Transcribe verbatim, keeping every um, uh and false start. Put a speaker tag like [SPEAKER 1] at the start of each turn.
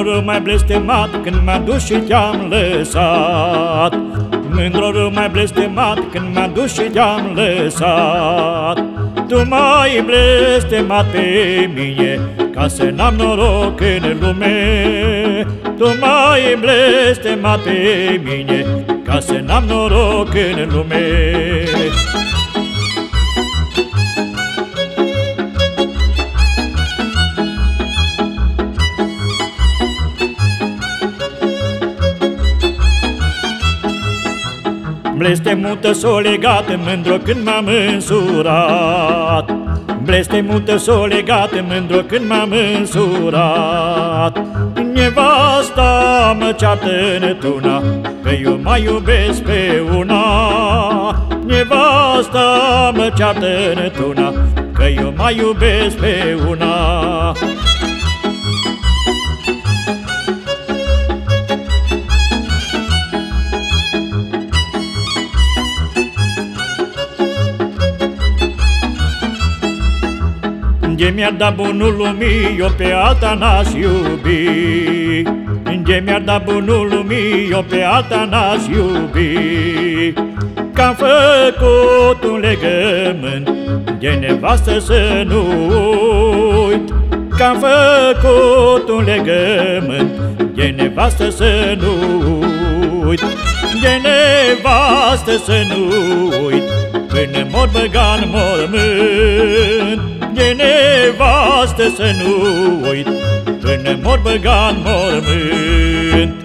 [SPEAKER 1] Mândrorul mai blestemat când m-a dus și te-am lăsat. Mândrorul mai blestemat când m-a dus și te-am lăsat. Tu m-ai blestemat pe mine ca să n-am noroc în lume. Tu m-ai blestemat pe mine ca să n-am noroc în lume. Blestemul tău s-o legat mândro când m-am însurat. Blestemul tău s-o legat mândro când m-am însurat. Nevasta mă ceartă într-una că eu mai iubesc pe una. Nevasta mă ceartă într-una că eu mai iubesc pe una. De mi-ar da bunul lumii, eu pe alta n-aș iubi. De mi-ar da bunul lumii, eu pe alta n-aș iubi. Că-am făcut un legământ de nevastă să nu uit. Că-am făcut un legământ de nevastă să nu uit. De nevastă să nu uit, până mor băga în mormânt. De nevastă să nu uit, până mor băga în mormânt.